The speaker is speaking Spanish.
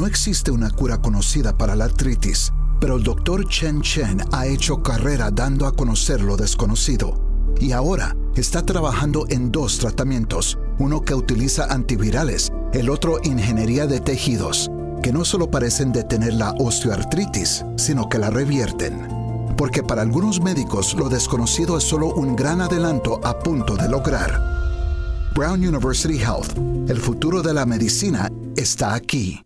No existe una cura conocida para la artritis, pero el Dr. Chen Chen ha hecho carrera dando a conocer lo desconocido. Y ahora está trabajando en 2 tratamientos, uno que utiliza antivirales, el otro ingeniería de tejidos, que no solo parecen detener la osteoartritis, sino que la revierten. Porque para algunos médicos lo desconocido es solo un gran adelanto a punto de lograr. Brown University Health, el futuro de la medicina está aquí.